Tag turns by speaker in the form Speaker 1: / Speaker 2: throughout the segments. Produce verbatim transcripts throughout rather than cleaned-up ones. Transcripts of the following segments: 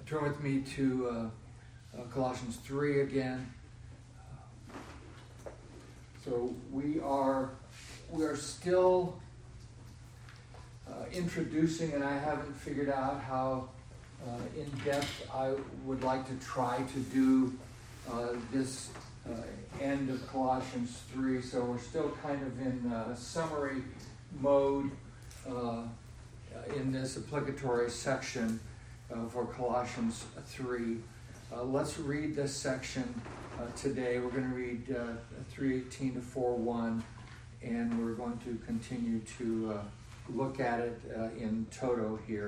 Speaker 1: turn with me to uh, uh, Colossians three again. So we are we are still uh, introducing, and I haven't figured out how uh, in depth I would like to try to do uh, this uh, end of Colossians three. So we're still kind of in uh, summary mode uh, in this applicatory section uh, for Colossians three. Uh, let's read this section uh, today. We're going to read uh, three eighteen to four one, and we're going to continue to uh, look at it uh, in toto here.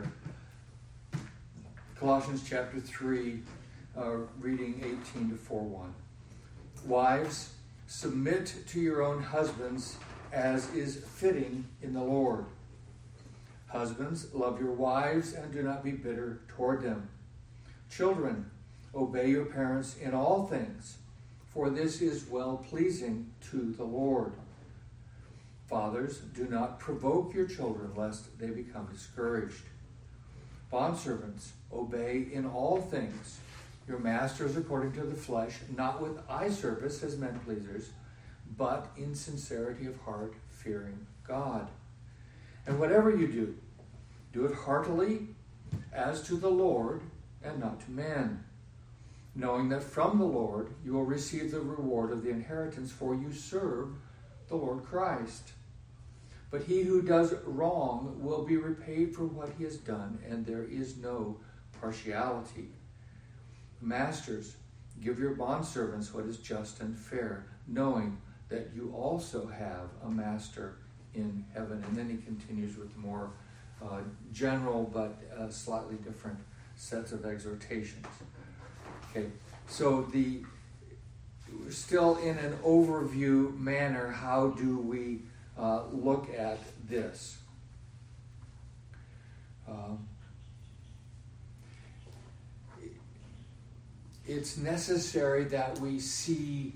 Speaker 1: Colossians chapter three, uh, reading eighteen to four one. Wives, submit to your own husbands as is fitting in the Lord. Husbands, love your wives and do not be bitter toward them. Children, obey your parents in all things, for this is well-pleasing to the Lord. Fathers, do not provoke your children, lest they become discouraged. Bondservants, obey in all things your masters according to the flesh, not with eye service as men pleasers, but in sincerity of heart, fearing God. And whatever you do, do it heartily as to the Lord and not to men, knowing that from the Lord you will receive the reward of the inheritance, for you serve the Lord Christ. But he who does wrong will be repaid for what he has done, and there is no partiality. Masters, give your bondservants what is just and fair, knowing that you also have a master in heaven. And then he continues with more uh, general but uh, slightly different sets of exhortations. Okay, so the we're still in an overview manner. How do we uh, look at this? Um, it's necessary that we see,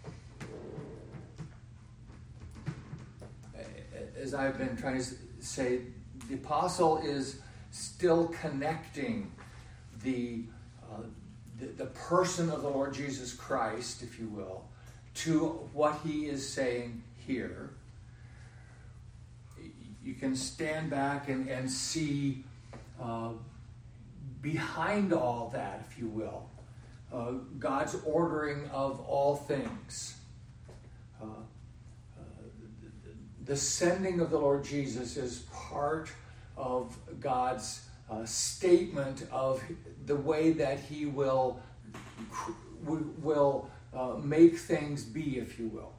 Speaker 1: as I've been trying to say, the apostle is still connecting the, uh, the the person of the Lord Jesus Christ, if you will, to what he is saying here. You can stand back and, and see uh, behind all that, if you will, uh, God's ordering of all things. Uh, The sending of the Lord Jesus is part of God's uh, statement of the way that he will, will uh, make things be, if you will.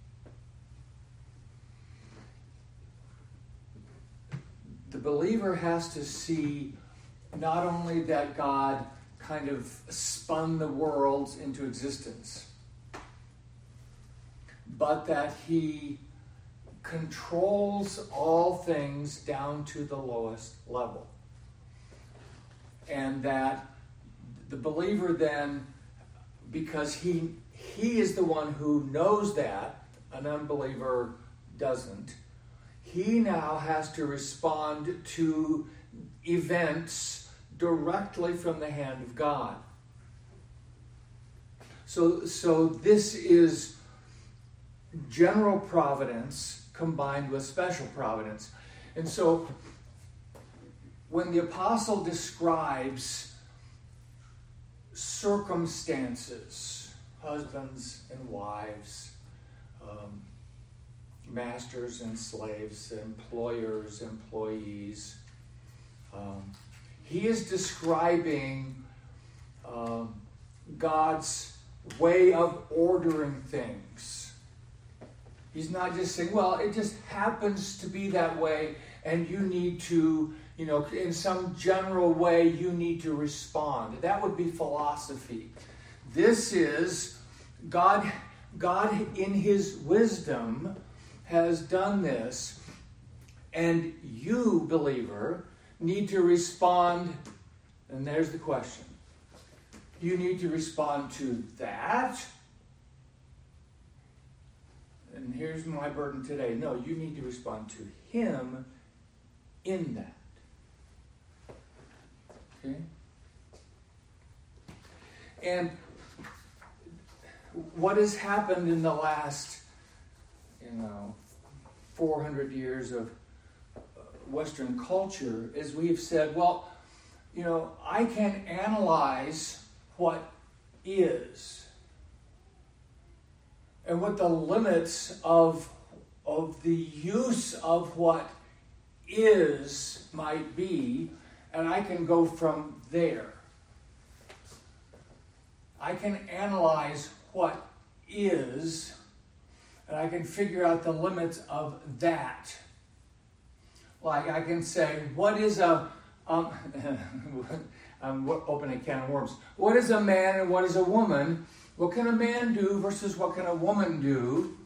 Speaker 1: The believer has to see not only that God kind of spun the worlds into existence, but that he controls all things down to the lowest level. And that the believer then, because he he is the one who knows that, an unbeliever doesn't, he now has to respond to events directly from the hand of God. So, so this is general providence combined with special providence. And so when the apostle describes circumstances, husbands and wives, um, masters and slaves, employers, employees, um, he is describing um, God's way of ordering things. He's not just saying, well, it just happens to be that way, and you need to, you know, in some general way, you need to respond. That would be philosophy. This is God, God in his wisdom has done this, and you, believer, need to respond, and there's the question. You need to respond to that. And here's my burden today. No, you need to respond to him in that. Okay? and what has happened in the last, you know, four hundred years of Western culture is we've said, well, you know, I can analyze what is and what the limits of, of the use of what is might be, and I can go from there. I can analyze what is, and I can figure out the limits of that. Like I can say, what is a, um, I'm opening a can of worms. What is a man and what is a woman? What can a man do versus what can a woman do?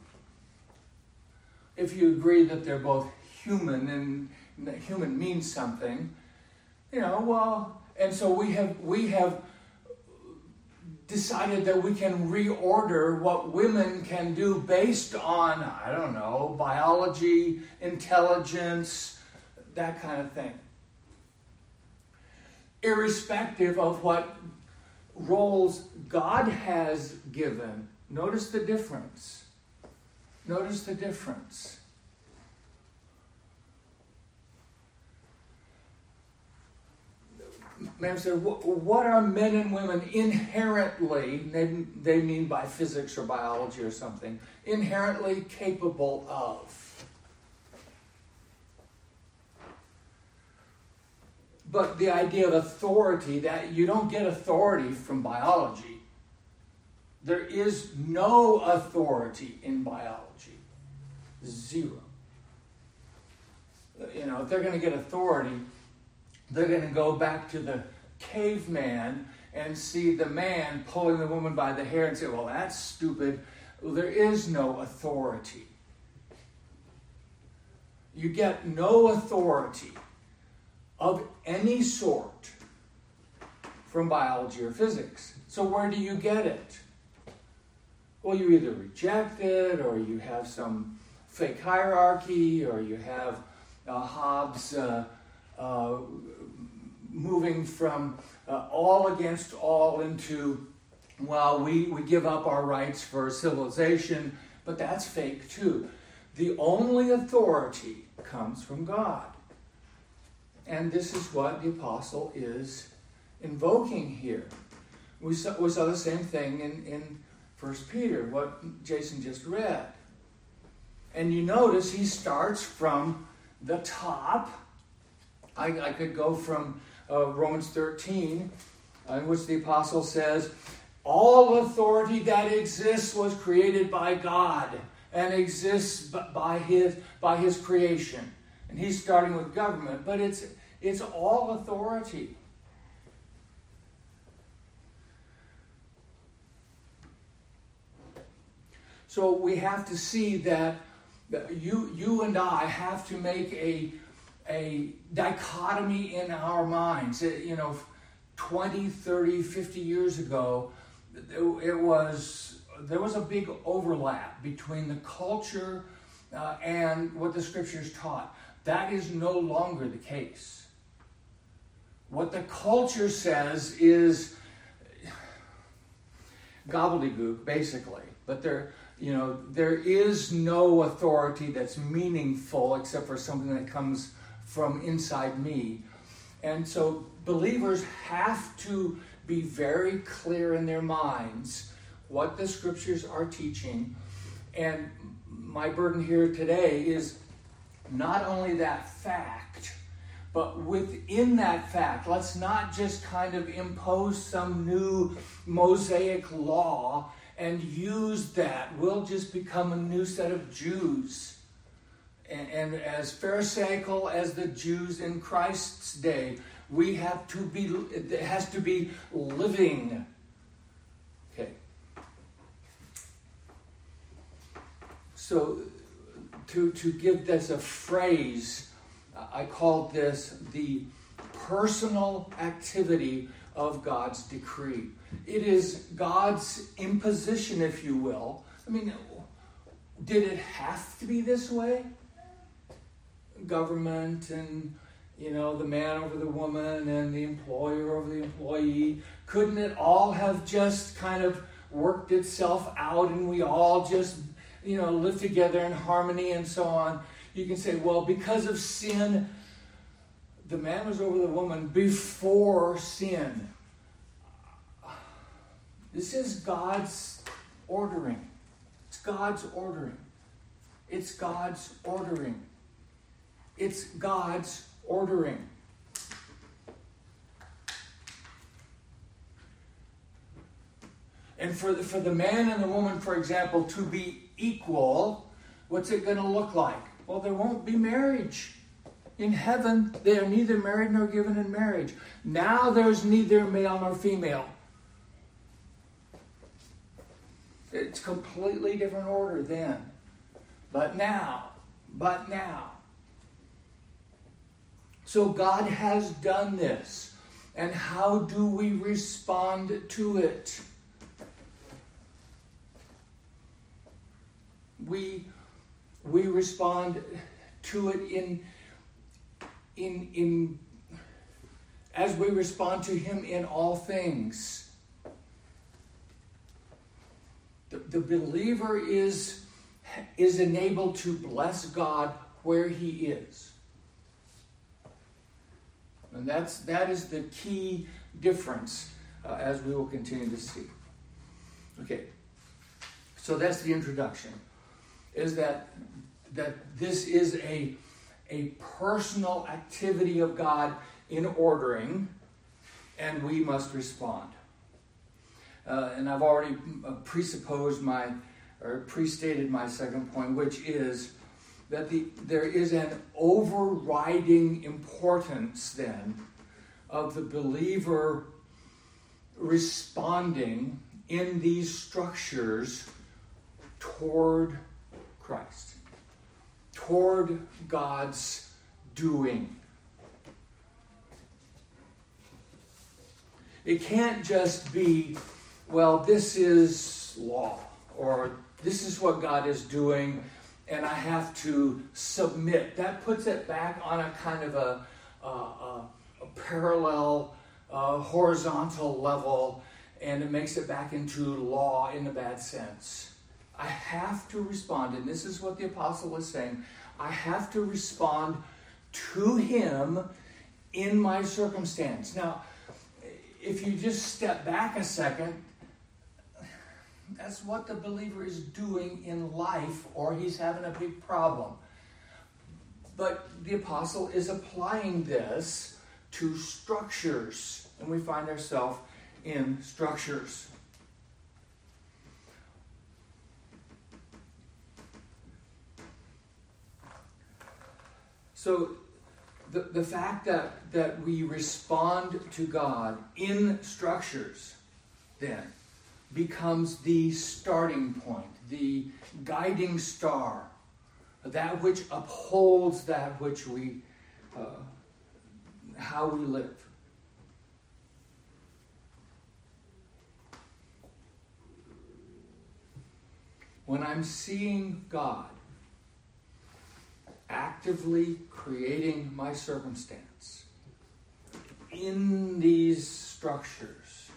Speaker 1: If you agree that they're both human and that human means something, you know, well, and so we have we have decided that we can reorder what women can do based on, I don't know, biology, intelligence, that kind of thing. Irrespective of what roles God has given. Notice the difference. Notice the difference. Man said, what are men and women inherently, they, they mean by physics or biology or something, inherently capable of? But the idea of authority, that you don't get authority from biology. There is no authority in biology. Zero. You know, if they're going to get authority, they're going to go back to the caveman and see the man pulling the woman by the hair and say, well, that's stupid. Well, there is no authority. You get no authority of any sort from biology or physics. So where do you get it? Well, you either reject it, or you have some fake hierarchy, or you have uh, Hobbes uh, uh, moving from uh, all against all into, well, we, we give up our rights for civilization, but that's fake too. The only authority comes from God. And this is what the apostle is invoking here. We saw, we saw the same thing in, in First Peter, what Jason just read. And you notice he starts from the top. I, I could go from uh, Romans thirteen, uh, in which the apostle says, all authority that exists was created by God and exists by his, by his creation. And he's starting with government, but it's it's all authority. So we have to see that you you and I have to make a a dichotomy in our minds. It, you know, twenty, thirty, fifty years ago, it was there was a big overlap between the culture uh, and what the scriptures taught. That is no longer the case. What the culture says is gobbledygook, basically. But there, you know, there is no authority that's meaningful except for something that comes from inside me. And so believers have to be very clear in their minds what the scriptures are teaching. And my burden here today is not only that fact, but within that fact, let's not just kind of impose some new Mosaic law and use that. We'll just become a new set of Jews. And, and as pharisaical as the Jews in Christ's day, we have to be, it has to be living. Okay. So to, to give this a phrase, I called this the personal activity of God's decree. It is God's imposition, if you will. I mean, did it have to be this way? Government and, you know, the man over the woman and the employer over the employee? Couldn't it all have just kind of worked itself out and we all just, you know, live together in harmony and so on? You can say, well, because of sin, the man was over the woman before sin. This is God's ordering. It's God's ordering. It's God's ordering. It's God's ordering. And for the, for the man and the woman, for example, to be equal, what's it going to look like? Well, there won't be marriage. In heaven, they are neither married nor given in marriage. Now there's neither male nor female. It's completely different order then. But now, but now. So God has done this. And how do we respond to it? We, we respond to it in, in, in, as we respond to Him in all things. The, the believer is, is enabled to bless God where he is. And that's, that is the key difference uh, as we will continue to see. Okay, so that's the introduction. Is that, that this is a, a personal activity of God in ordering, and we must respond. Uh, and I've already presupposed my, or prestated my second point, which is that the, there is an overriding importance then of the believer responding in these structures toward Christ, toward God's doing. It can't just be, well, this is law, or this is what God is doing, and I have to submit. That puts it back on a kind of a, a, a, a parallel, uh, horizontal level, and it makes it back into law in a bad sense. I have to respond, and this is what the apostle is saying. I have to respond to Him in my circumstance. Now, if you just step back a second, that's what the believer is doing in life, or he's having a big problem. But the apostle is applying this to structures, and we find ourselves in structures. So the, the fact that, that we respond to God in structures then becomes the starting point, the guiding star, that which upholds that which we, uh, how we live. When I'm seeing God actively creating my circumstance in these structures,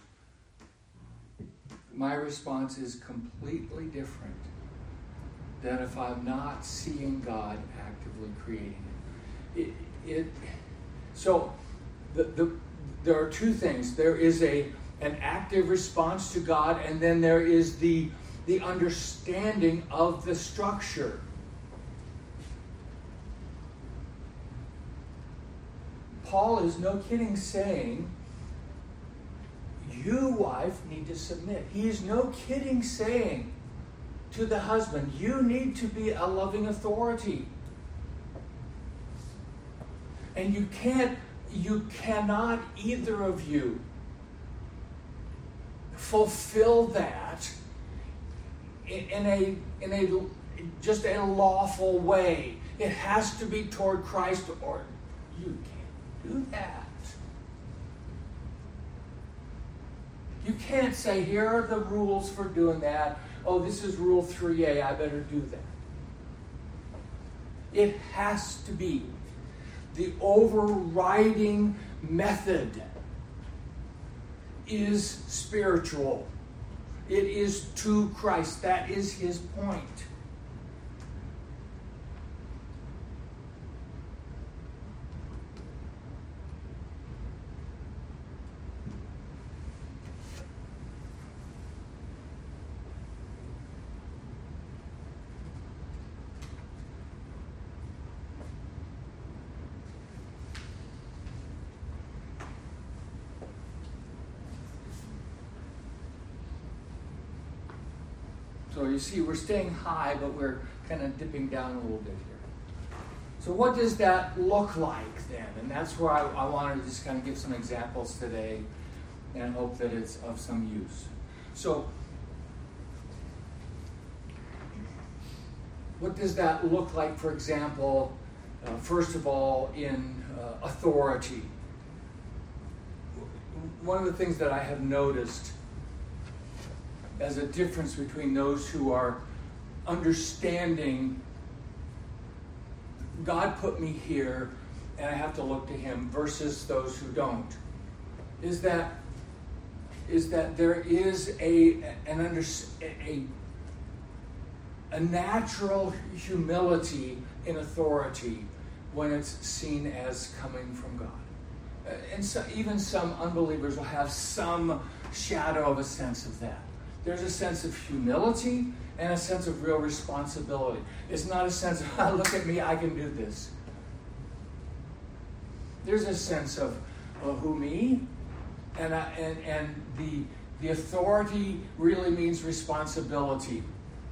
Speaker 1: my response is completely different than if I'm not seeing God actively creating it. It, it so the, the, there are two things. There is a an active response to God, and then there is the the understanding of the structure. Paul is no kidding saying, you, wife, need to submit. He is no kidding saying to the husband, you need to be a loving authority. And you can't, you cannot, either of you, fulfill that in, in a, in a, just a lawful way. It has to be toward Christ, or you can't do that. You can't say, here are the rules for doing that. Oh, this is rule three A, I better do that. It has to be. the overriding method is spiritual. It is to Christ. That is his point. So you see, we're staying high, but we're kind of dipping down a little bit here. So what does that look like then? And that's where I, I wanted to just kind of give some examples today and hope that it's of some use. So what does that look like, for example, uh, first of all, in uh, authority? One of the things that I have noticed as a difference between those who are understanding God put me here and I have to look to him versus those who don't is that is that there is a an under, a a natural humility in authority when it's seen as coming from God. And so even some unbelievers will have some shadow of a sense of that. There's a sense of humility and a sense of real responsibility. It's not a sense of, oh, look at me, I can do this. There's a sense of, well, who, me? And, I, and, and the, the authority really means responsibility.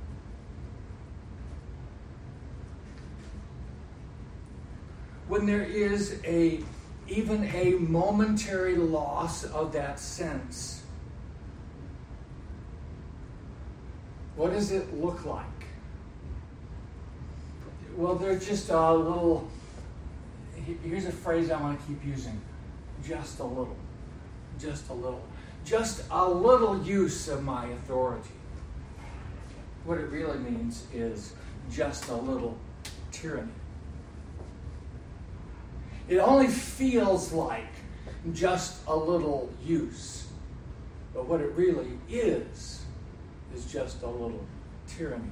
Speaker 1: When there is a even a momentary loss of that sense, what does it look like? Well, there's just a little, here's a phrase I want to keep using. Just a little. Just a little. Just a little use of my authority. What it really means is just a little tyranny. It only feels like just a little use. But what it really is, is just a little tyranny.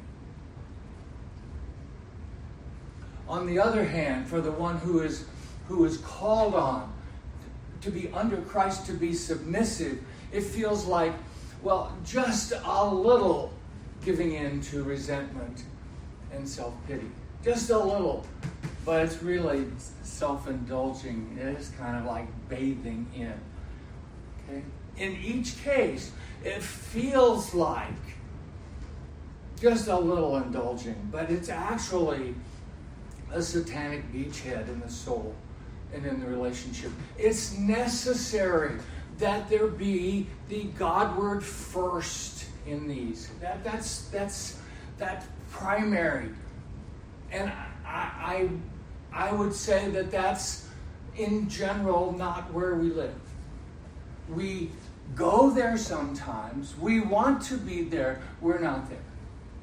Speaker 1: On the other hand, for the one who is who is called on to be under Christ, to be submissive, it feels like, well, just a little giving in to resentment and self-pity. Just a little. But it's really self-indulging. It is kind of like bathing in. Okay? In each case, it feels like just a little indulging, but it's actually a satanic beachhead in the soul and in the relationship. It's necessary that there be the Godward first in these. That, that's that's that's primary. And I, I, I would say that that's, in general, not where we live. We go there sometimes. We want to be there. We're not there.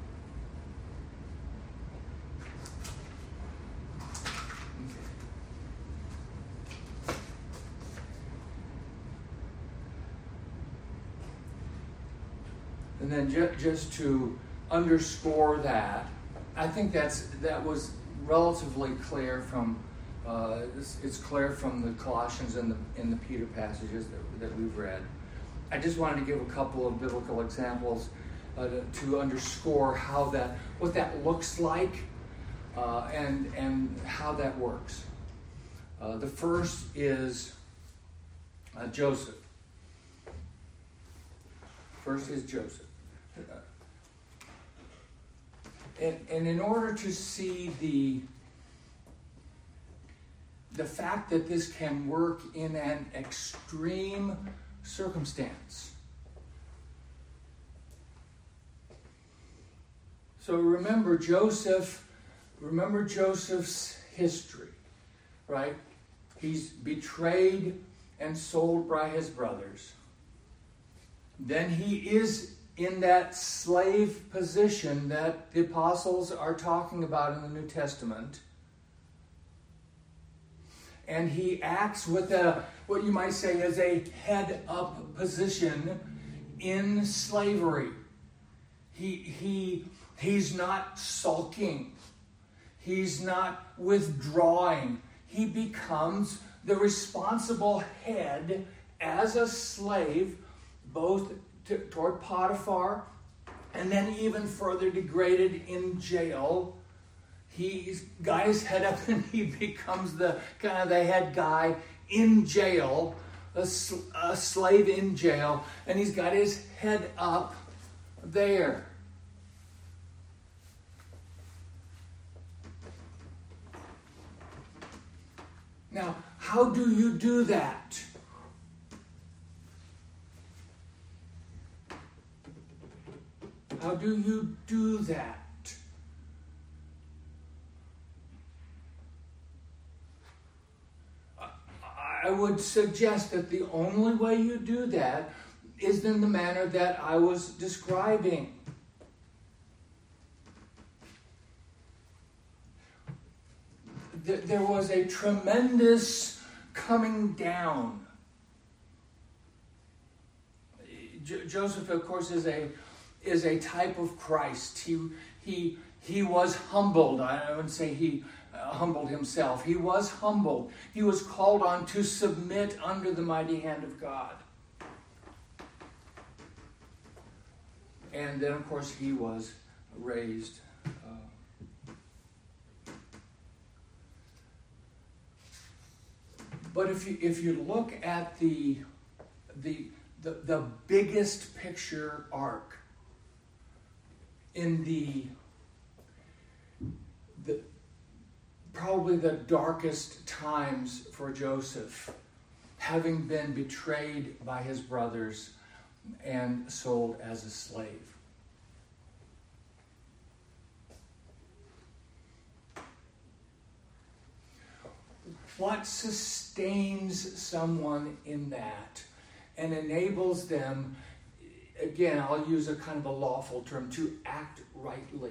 Speaker 1: And then ju- just to underscore that, I think that's that was relatively clear from uh, it's, it's clear from the Colossians and the in the Peter passages that, that we've read. I just wanted to give a couple of biblical examples uh, to, to underscore how that what that looks like uh, and and how that works. Uh, the first is uh, Joseph. First is Joseph. And, and in order to see the, the fact that this can work in an extreme circumstance. So remember Joseph, remember Joseph's history, right? He's betrayed and sold by his brothers. Then he is in that slave position that the apostles are talking about in the New Testament. and he acts with a, what you might say is a head-up position in slavery. He, he, he's not sulking. He's not withdrawing. He becomes the responsible head as a slave, both to, toward Potiphar, and then even further degraded in jail. He's guy's head up, and he becomes the kind of the head guy in jail, a, a slave in jail, and he's got his head up there. Now, how do you do that? How do you do that? I would suggest that the only way you do that is in the manner that I was describing. There was a tremendous coming down. Joseph, of course, is a is a type of Christ. He he he was humbled. I wouldn't say he uh, humbled himself. He was humbled. He was called on to submit under the mighty hand of God. And then, of course, he was raised. Uh, but if you if you look at the the the, the biggest picture arc in the the probably the darkest times for Joseph, having been betrayed by his brothers and sold as a slave. What sustains someone in that and enables them, again, I'll use a kind of a lawful term, to act rightly?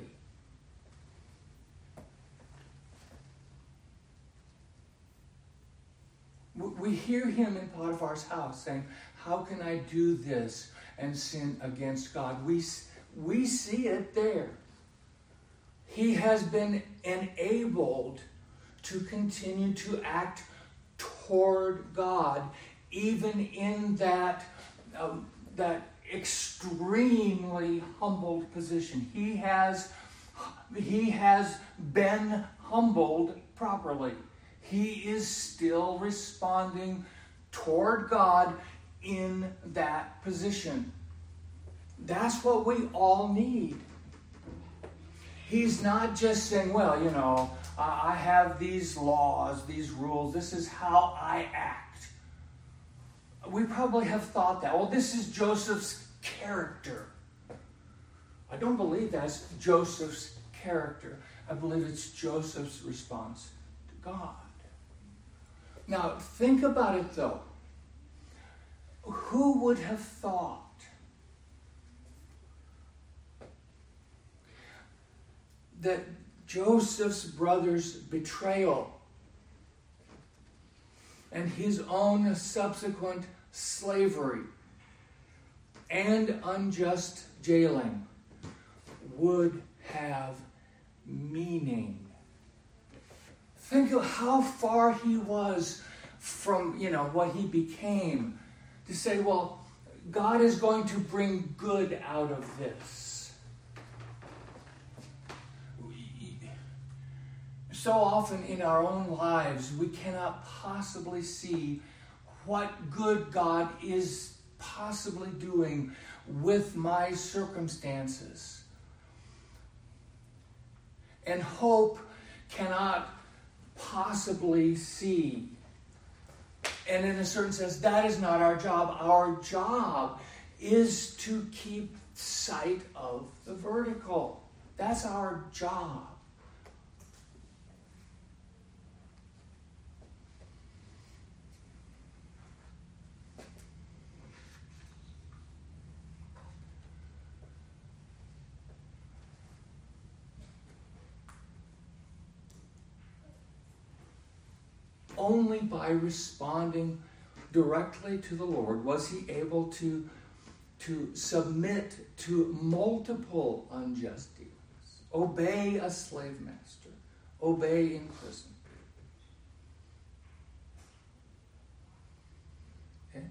Speaker 1: We hear him in Potiphar's house saying, how can I do this and sin against God? We, we see it there. He has been enabled to continue to act toward God, even in that, um, that extremely humbled position. He has, he has been humbled properly. He is still responding toward God in that position. That's what we all need. He's not just saying, well, you know, I have these laws, these rules, this is how I act. We probably have thought that, well, this is Joseph's character. I don't believe that's Joseph's character. I believe it's Joseph's response to God. Now, think about it, though. Who would have thought that Joseph's brother's betrayal and his own subsequent slavery and unjust jailing would have meaning? Think of how far he was from, you know, what he became, to say, well, God is going to bring good out of this. So often in our own lives, we cannot possibly see what good God is possibly doing with my circumstances. And hope cannot possibly see. And in a certain sense, that is not our job. Our job is to keep sight of the vertical. That's our job. only by responding directly to the Lord was he able to, to submit to multiple unjust dealings, obey a slave master, obey in prison. Okay?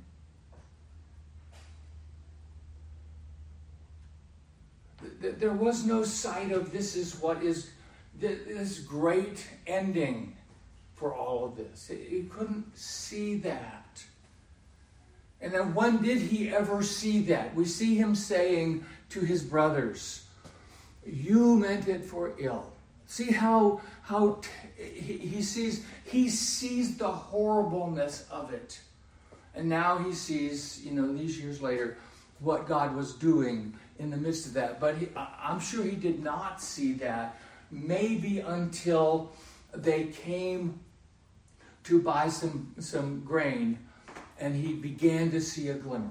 Speaker 1: There was no sight of this is what is this great ending for all of this. He couldn't see that. And then when did he ever see that? We see him saying to his brothers, you meant it for ill. See how how t- he, he sees he sees the horribleness of it. And now he sees, you know, these years later, what God was doing in the midst of that. But he, I'm sure he did not see that maybe until they came to buy some, some grain and he began to see a glimmer.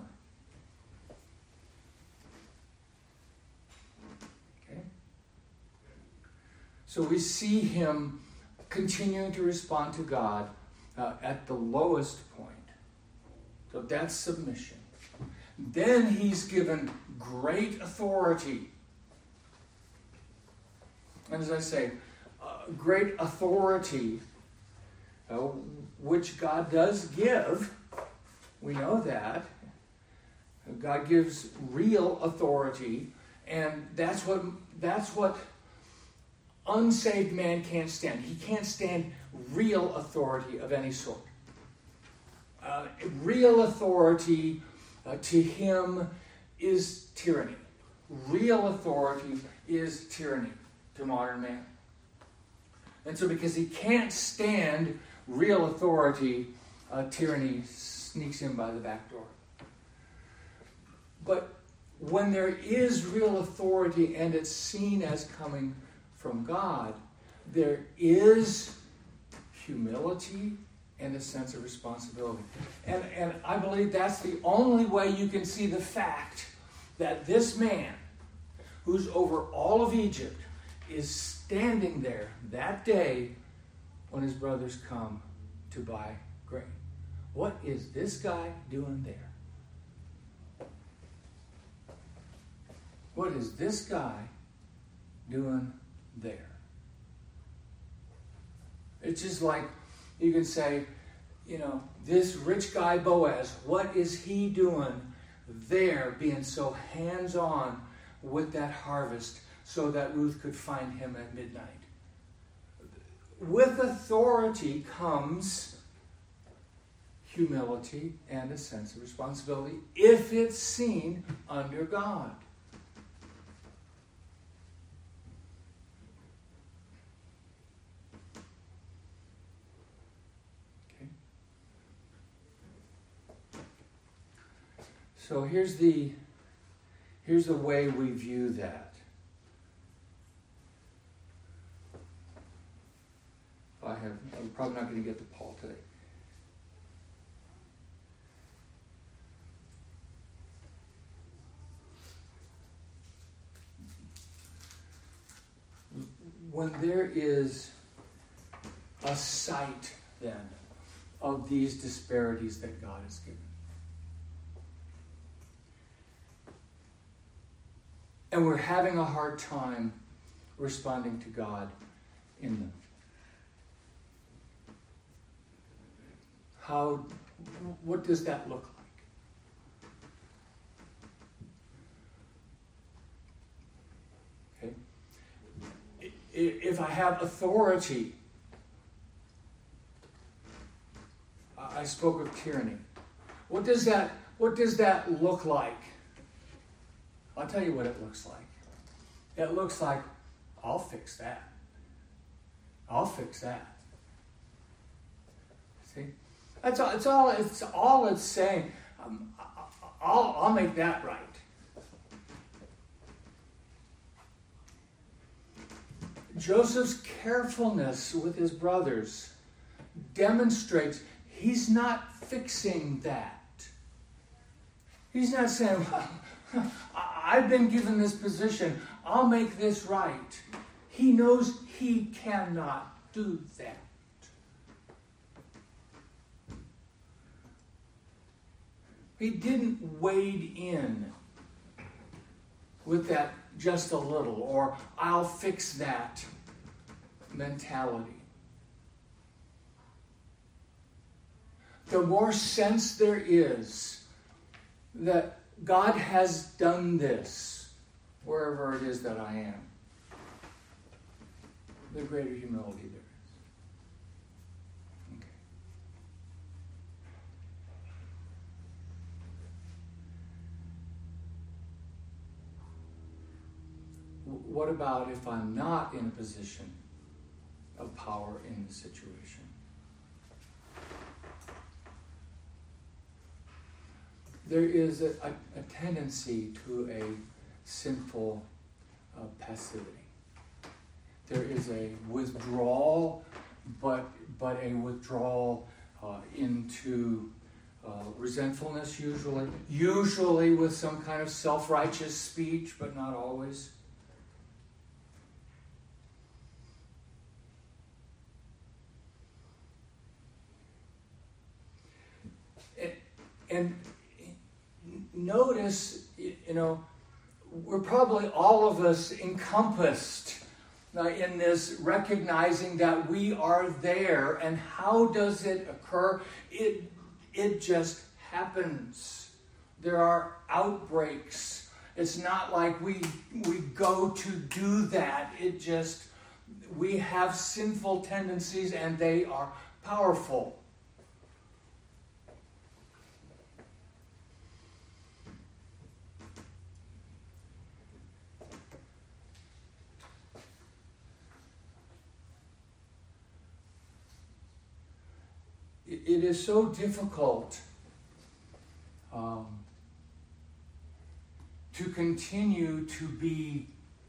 Speaker 1: Okay? So we see him continuing to respond to God uh, at the lowest point. So that's submission. Then he's given great authority. And as I say, uh, great authority, uh, which God does give. We know that. God gives real authority, and that's what that's what unsaved man can't stand. He can't stand real authority of any sort. Uh, real authority uh, to him is tyranny. Real authority is tyranny to modern man. And so because he can't stand real authority, uh, tyranny sneaks in by the back door. But when there is real authority and it's seen as coming from God, there is humility and a sense of responsibility. And, and I believe that's the only way you can see the fact that this man, who's over all of Egypt, is standing there that day when his brothers come to buy grain. What is this guy doing there? What is this guy doing there? It's just like you can say, you know, this rich guy Boaz, what is he doing there being so hands-on with that harvest so that Ruth could find him at midnight? With authority comes humility and a sense of responsibility if it's seen under God. Okay. So here's the here's the way we view that. I have I'm probably not going to get to Paul today. When there is a sight, then, of these disparities that God has given, and we're having a hard time responding to God in them, how, what does that look like? Okay. If I have authority, I spoke of tyranny. What does that, what does that look like? I'll tell you what it looks like. It looks like, I'll fix that. I'll fix that. See? That's all, it's all, it's all it's saying. Um, I'll, I'll make that right. Joseph's carefulness with his brothers demonstrates he's not fixing that. He's not saying, well, I've been given this position, I'll make this right. He knows he cannot do that. He didn't wade in with that just a little, or I'll fix that mentality. The more sense there is that God has done this wherever it is that I am, the greater humility there is. Okay. What about if I'm not in a position of power in the situation? There is a, a, a tendency to a sinful uh, passivity. There is a withdrawal, but but a withdrawal uh, into uh, resentfulness usually, usually with some kind of self-righteous speech, but not always. And, and notice, you know, we're probably all of us encompassed uh, in this recognizing that we are there. And how does it occur? It, it just happens. There are outbreaks. It's not like we, we go to do that. It just, we have sinful tendencies and they are powerful. It is so difficult um, to continue to be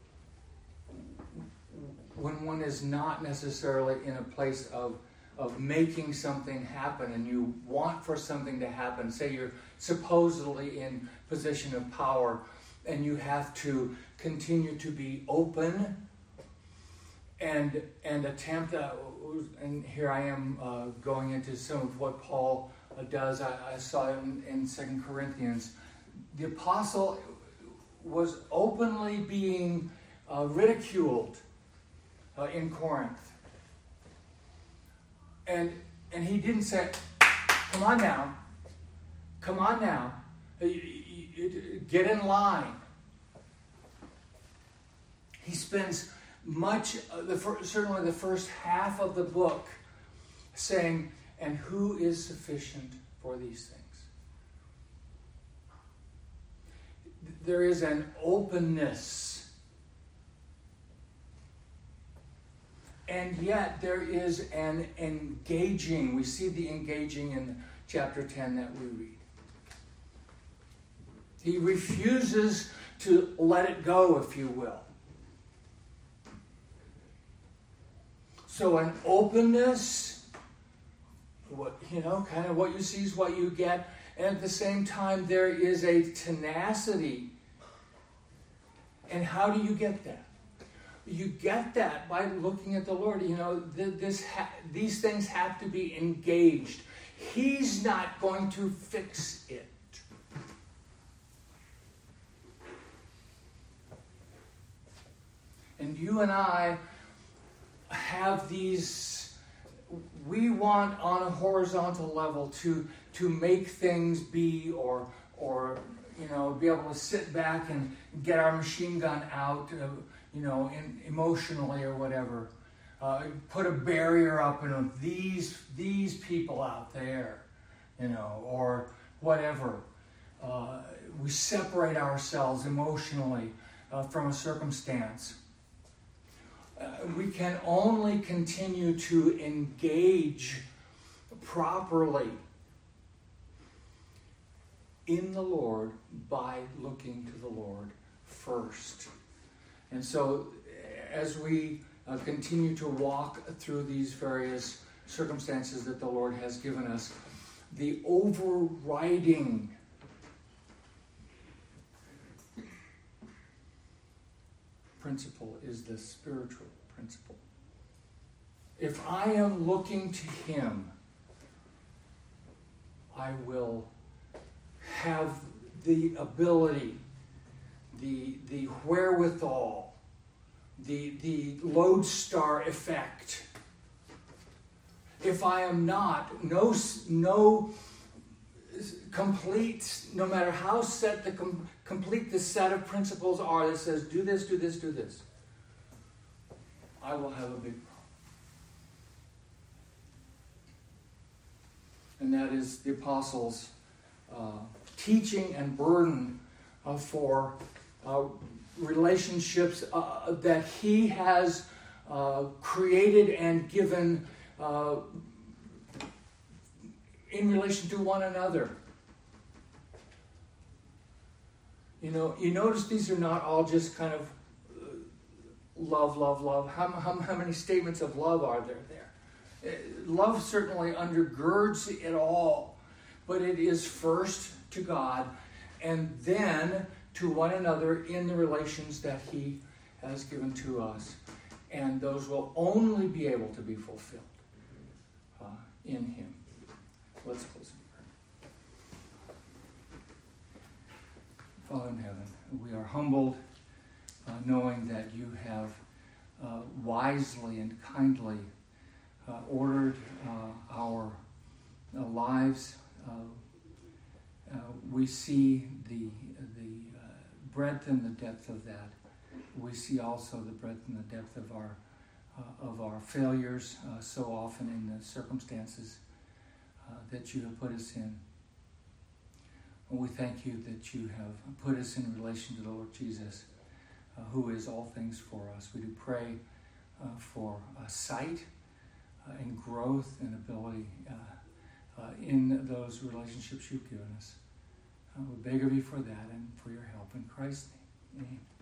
Speaker 1: when one is not necessarily in a place of, of making something happen and you want for something to happen. Say you're supposedly in position of power and you have to continue to be open and and attempt, uh, and here I am uh, going into some of what Paul uh, does. I, I saw it in, in Second Corinthians. The apostle was openly being uh, ridiculed uh, in Corinth. And, and he didn't say, come on now, come on now, get in line. He spends much, uh, the fir- certainly the first half of the book, saying, and who is sufficient for these things? There is an openness. And yet there is an engaging. We see the engaging in chapter ten that we read. He refuses to let it go, if you will. So an openness, what, you know, kind of what you see is what you get. And at the same time, there is a tenacity. And how do you get that? You get that by looking at the Lord. You know, this ha- these things have to be engaged. He's not going to fix it. And you and I have these, we want on a horizontal level to to make things be, or or you know, be able to sit back and get our machine gun out, uh, you know, in, emotionally or whatever. Uh, put a barrier up, you know, these these people out there, you know, or whatever. Uh, we separate ourselves emotionally uh, from a circumstance. Uh, we can only continue to engage properly in the Lord by looking to the Lord first. And so as we uh, continue to walk through these various circumstances that the Lord has given us, the overriding principle is the spiritual principle. If I am looking to Him, I will have the ability, the, the wherewithal, the, the lodestar effect. If I am not, no, no complete, no matter how set the com, complete the set of principles are that says do this, do this, do this, I will have a big problem. And that is the apostles' uh, teaching and burden uh, for uh, relationships uh, that he has uh, created and given uh, in relation to one another. You know, you notice these are not all just kind of uh, love, love, love. How, how, how many statements of love are there there? Love certainly undergirds it all, but it is first to God and then to one another in the relations that he has given to us. And those will only be able to be fulfilled uh, in him. Let's close in prayer. Father in heaven, we are humbled uh, knowing that you have uh, wisely and kindly Uh, ordered uh, our uh, lives. Uh, uh, we see the the uh, breadth and the depth of that. We see also the breadth and the depth of our uh, of our failures uh, so often in the circumstances uh, that you have put us in. And we thank you that you have put us in relation to the Lord Jesus, uh, who is all things for us. We do pray uh, for uh, sight Uh, and growth and ability uh, uh, in those relationships you've given us. Uh, we beg of you for that and for your help in Christ's name. Amen.